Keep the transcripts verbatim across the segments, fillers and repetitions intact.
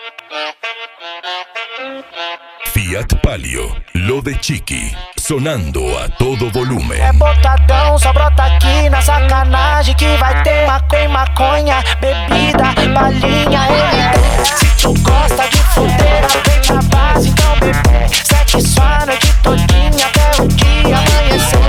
Fiat Palio, lo de Chiqui, sonando a todo volumen. É botadão, só brota aqui na sacanagem que vai ter maconha, maconha, bebida, balinha, ele. Se tu gosta de fudeira, vem na base, então bebê. Sexo a noite todinha até o dia amanhecer.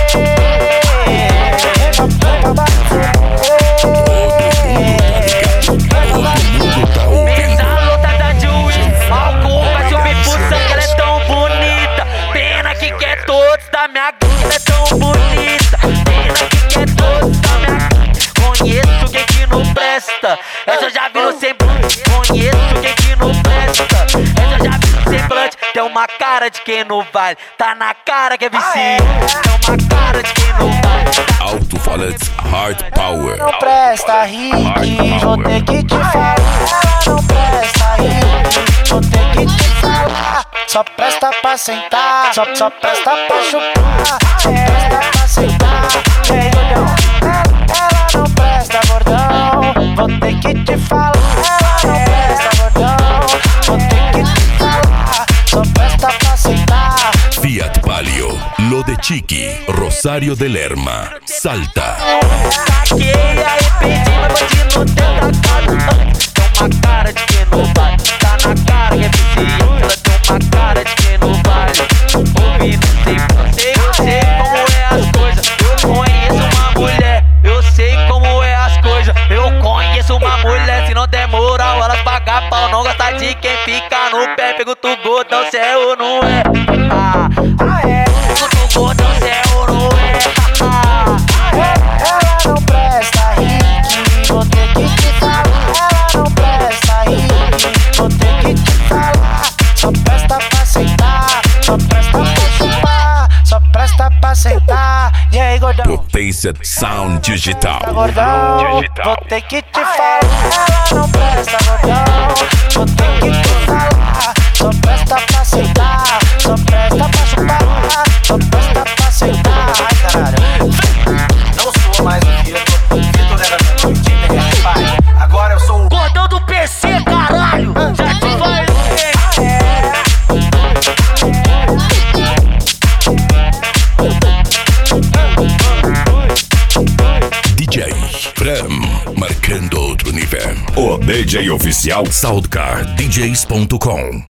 Da minha gangue é tão bonita, pena que quer todos da minha gangue. Conheço quem que não presta, essa eu já vi no semblante. Conheço quem que não presta, essa eu já vi no semblante. Tem uma cara de quem não vale, tá na cara que é viciante. Tem uma cara de quem não vale. Alto-falantes Hard Power. Não presta, Rick, vou ter que te falar. Ela não presta, Rick, vou ter que te falar. Só presta pra sentar, só, só presta pra chupar. Só presta pra sentar, ei, gordão. Ela não presta, gordão, vou ter que te falar. Ela não presta, gordão, vou ter que te falar. Só presta pra sentar. Fiat Palio, lo de Chiqui, Rosario de Lerma, Salta. Saquei, arrependi, mas bati no teu tacado. Tem uma cara de quem não vale, tá na cara que é viciante. Ela tem uma cara de quem não vale, ouvi, não sei você. Eu sei como é as coisas, eu conheço uma mulher. Eu sei como é as coisas, eu conheço uma mulher. Se não der moral, elas pagam pau. Não gosta de quem fica no pé. Pergunta o gordão se é ou não é. Ah, ah é. Pergunta o gordão se é ou não é. Ah, ah é. Ela não presta, Rick, vou ter que te falar. Ela não presta, Rick, vou ter que te falar. Só presta pra sentar, só presta pra chupar, só presta pra sentar. E aí, gordão? Potência Sound Digital. Gordão, vou ter que te falar. Ela não presta, gordão, vou ter que te falar. Só presta pra sentar, só presta pra chupar, só presta pra sentar. Ai, caralho. Não sou mais o Vitor, o Vitor era meu nome de internet, pai. Agora eu sou o gordão do P C, caralho. Já te vai. D J Fram, marcando outro nível. O D J oficial Soundcar D Js ponto com.